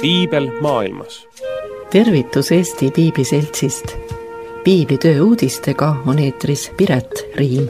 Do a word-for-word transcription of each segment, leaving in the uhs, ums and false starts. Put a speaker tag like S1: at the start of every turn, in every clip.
S1: Piibel maailmas.
S2: Tervitus Eesti Piibliseltsist. Piiblitöö uudistega on eetris Piret Riim.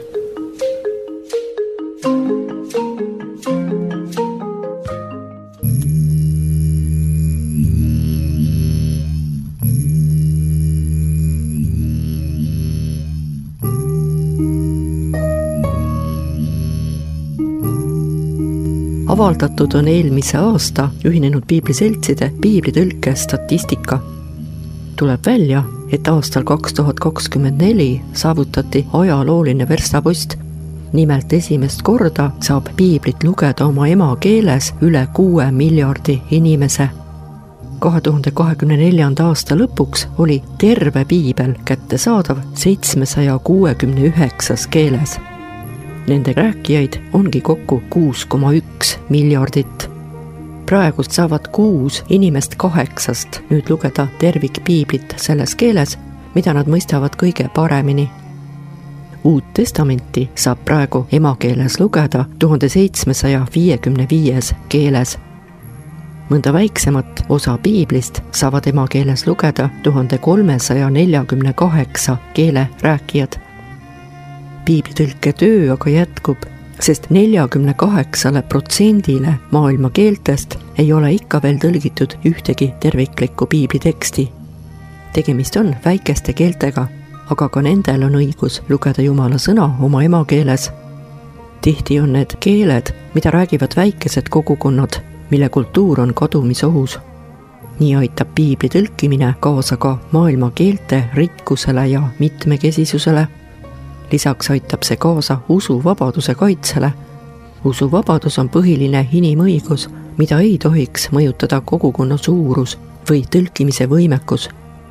S2: Avaldatud on eelmise aasta Ühinenud Piibliseltside piiblitõlke statistika. Tuleb välja, et aastal kaks tuhat kakskümmend neli saavutati ajalooline verstapost. Nimelt esimest korda saab piiblit lugeda oma emakeeles üle kuue miljardi inimese. kahe tuhande kahekümne neljanda aasta lõpuks oli terve piibel kättesaadav seitsmesaja kuuekümne üheksas keeles. Nende rääkijaid ongi kokku kuus koma üks miljardit. Praegu saavad kuus inimest kaheksast nüüd lugeda tervikpiiblit selles keeles, mida nad mõistavad kõige paremini. Uut testamenti saab praegu emakeeles lugeda tuhande seitsmesaja viiekümne viies keeles. Mõnda väiksemat osa piiblist saavad emakeeles lugeda tuhande kolmesaja neljakümne kaheksa keele rääkijad. Piiblitõlke töö aga jätkub, sest neljakümne kaheksale protsendile maailma keeltest ei ole ikka veel tõlgitud ühtegi terviklikku piibliteksti. Tegemist on väikeste keeltega, aga ka nendel on õigus lugeda Jumala sõna oma emakeeles. Tihti on need keeled, mida räägivad väikesed kogukonnad, mille kultuur on kadumisohus. Nii aitab piibli tõlkimine kaasa ka maailma keelte rikkusele ja mitmekesisusele. Lisaks aitab see kaasa usuvabaduse kaitsele. Usuvabadus on põhiline inimõigus, mida ei tohiks mõjutada kogukonna suurus või tõlkimise võimekus.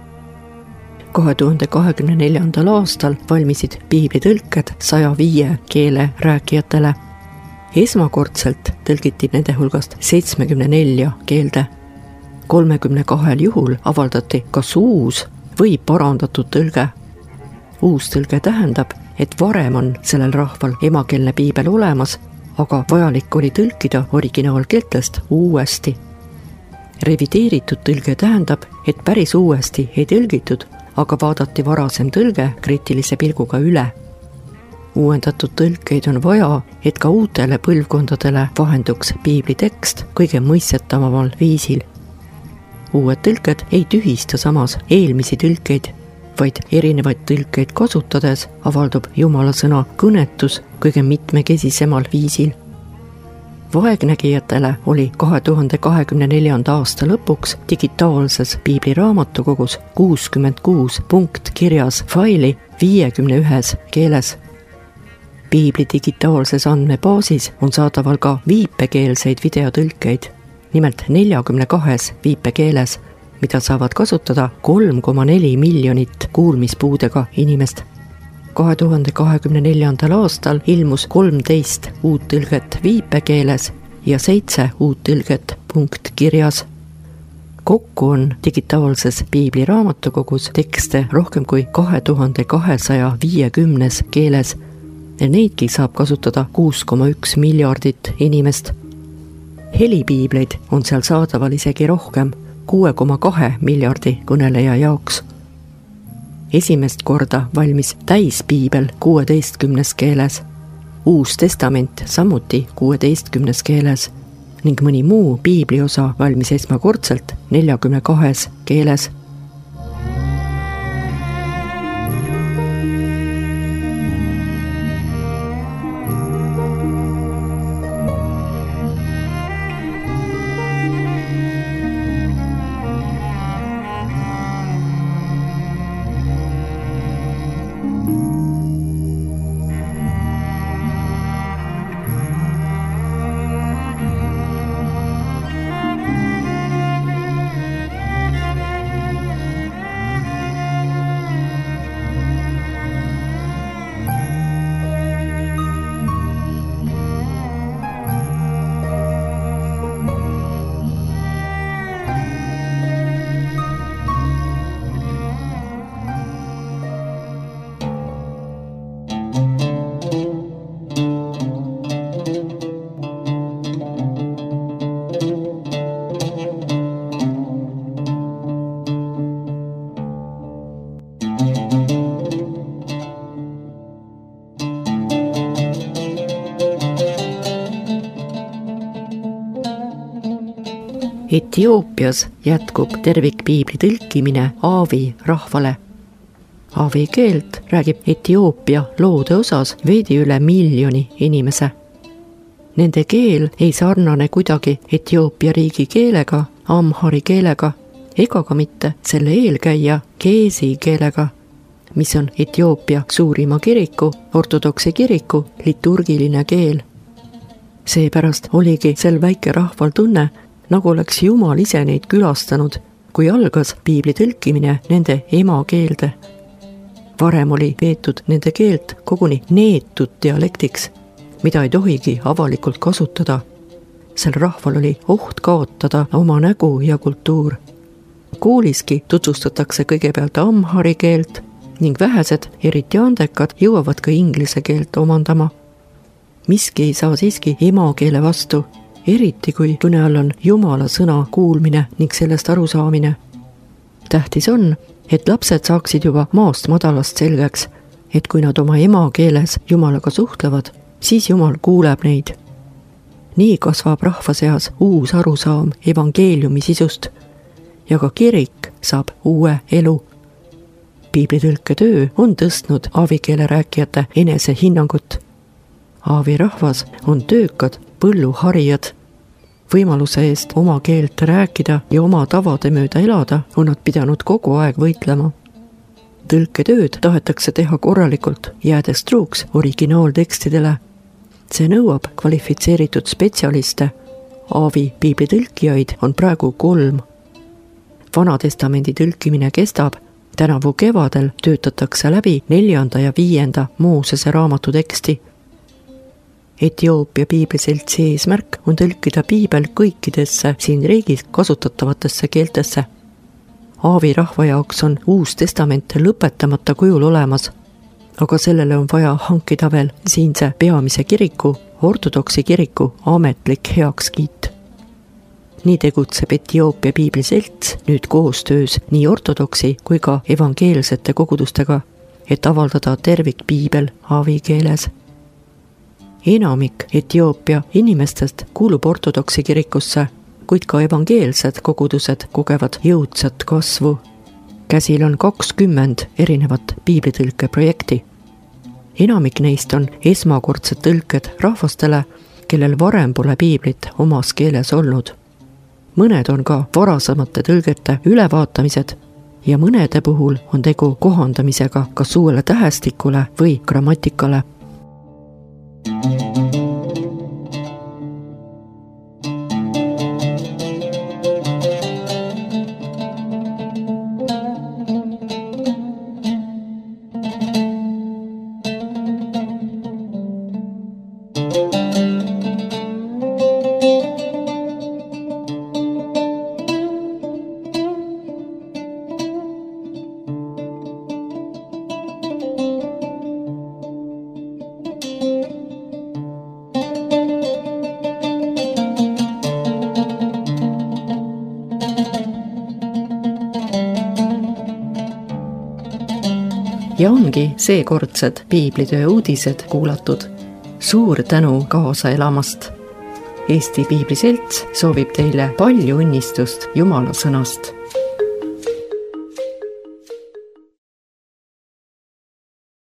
S2: kahe tuhande kahekümne neljandal aastal valmisid piiblitõlked saja viie keele rääkijatele. Esmakordselt tõlgiti nende hulgast seitsmekümne nelja keelde. kolmekümne kahel juhul avaldati kas uus või parandatud tõlge. Uus tõlge tähendab, et varem on sellel rahval emakeelne piibel olemas, aga vajalik oli tõlkida originaalkeeltest uuesti. Revideeritud tõlge tähendab, et päris uuesti ei tõlgitud, aga vaadati varasem tõlge kriitilise pilguga üle. Uuendatud tõlkeid on vaja, et ka uutele põlvkondadele vahenduks piiblitekst kõige mõistetavamal viisil. Uued tõlked ei tühista samas eelmisi tõlkeid, vaid erinevaid tõlkeid kasutades avaldub Jumala sõna kõnetus kõige mitmekesisemal viisil. Vaegnägijatele oli kahe tuhande kahekümne neljanda aasta lõpuks digitaalses piibliraamatukogus kuuskümmend kuus punkt kirjas faili viiekümne ühes keeles. Piibli digitaalses andmebaasis on saadaval ka viipekeelseid videotõlkeid, nimelt neljakümne kahes viipekeeles, mida saavad kasutada kolm koma neli miljonit kuulmispuudega inimest. kahe tuhande kahekümne neljandal aastal ilmus kolmteist uut tõlget viipekeeles ja seitse uut tõlget punktkirjas. Kokku on digitaalses piibliraamatukogus tekste rohkem kui kahe tuhande kahesaja viiekümnes keeles ja neidki saab kasutada kuus koma üks miljardit inimest. Helipiibleid on seal saadaval isegi rohkem, kuue koma kahe miljardi kõneleja jaoks. Esimest korda valmis täispiibel kuueteistkümnes keeles, Uus testament samuti kuueteistkümnes keeles ning mõni muu piibliosa valmis esmakordselt neljakümne kahes keeles. Etioopias jätkub tervikpiibli tõlkimine aavi rahvale. Aavi keelt räägib Etioopia loode osas veidi üle miljoni inimese. Nende keel ei sarnane kuidagi Etioopia riigi keelega, amhari keelega ega ka mitte selle eelkäija keesi keelega, mis on Etioopia suurima kiriku, ortodoksi kiriku liturgiline keel. Seepärast oligi sel väike rahval tunne, nagu oleks Jumal ise neid külastanud, kui algas piibli tõlkimine nende emakeelde. Varem oli peetud nende keelt koguni neetud dialektiks, mida ei tohigi avalikult kasutada. Sel rahval oli oht kaotada oma nägu ja kultuur. Kooliski tutvustatakse kõigepealt amhari keelt ning vähesed, eriti andekad, jõuavad ka inglise keelt omandama. Miski ei saa siiski emakeele vastu, eriti kui kõne all on Jumala sõna kuulmine ning sellest arusaamine. Tähtis on, et lapsed saaksid juba maast madalast selgeks, et kui nad oma emakeeles Jumalaga suhtlevad, siis Jumal kuuleb neid. Nii kasvab rahva seas uus arusaam evangeeliumi sisust ja ka kirik saab uue elu. Piiblitõlke töö on tõstnud aavikeele rääkijate enese hinnangut. Aavi rahvas on töökad põlluharijad. Võimaluse eest oma keelt rääkida ja oma tavade mööda elada on nad pidanud kogu aeg võitlema. Tõlketööd tahetakse teha korralikult, jäädes truuks originaaltekstidele. See nõuab kvalifitseeritud spetsialiste. Aavi piiblitõlkijaid on praegu kolm. Vanatestamendi tõlkimine kestab. Tänavu kevadel töötatakse läbi neljanda ja viienda Moosese raamatu teksti. Etioopia piibliseltsi eesmärk on tõlkida piibel kõikidesse siin riigis kasutatavatesse keeltesse. Aavi rahva jaoks on uus testament lõpetamata kujul olemas, aga sellele on vaja hankida veel siinse peamise kiriku, ortodoksi kiriku ametlik heakskiit. Nii tegutseb Etioopia piibliselts nüüd koostöös nii ortodoksi kui ka evangeelsete kogudustega, et avaldada tervik piibel aavi keeles. Enamik Etioopia inimestest kuulub ortodoksi kirikusse, kuid ka evangeelsed kogudused kogevad jõudsat kasvu. Käsil on kakskümmend erinevat piiblitõlke projekti. Enamik neist on esmakordsed tõlked rahvastele, kellel varem pole piiblit omas keeles olnud. Mõned on ka varasemate tõlgete ülevaatamised ja mõnede puhul on tegu kohandamisega kas uuele tähestikule või grammatikale. Ja ongi seekordsed piiblitöö uudised kuulatud. Suur tänu kaasa elamast. Eesti Piibliselts soovib teile palju õnnistust Jumala sõnast.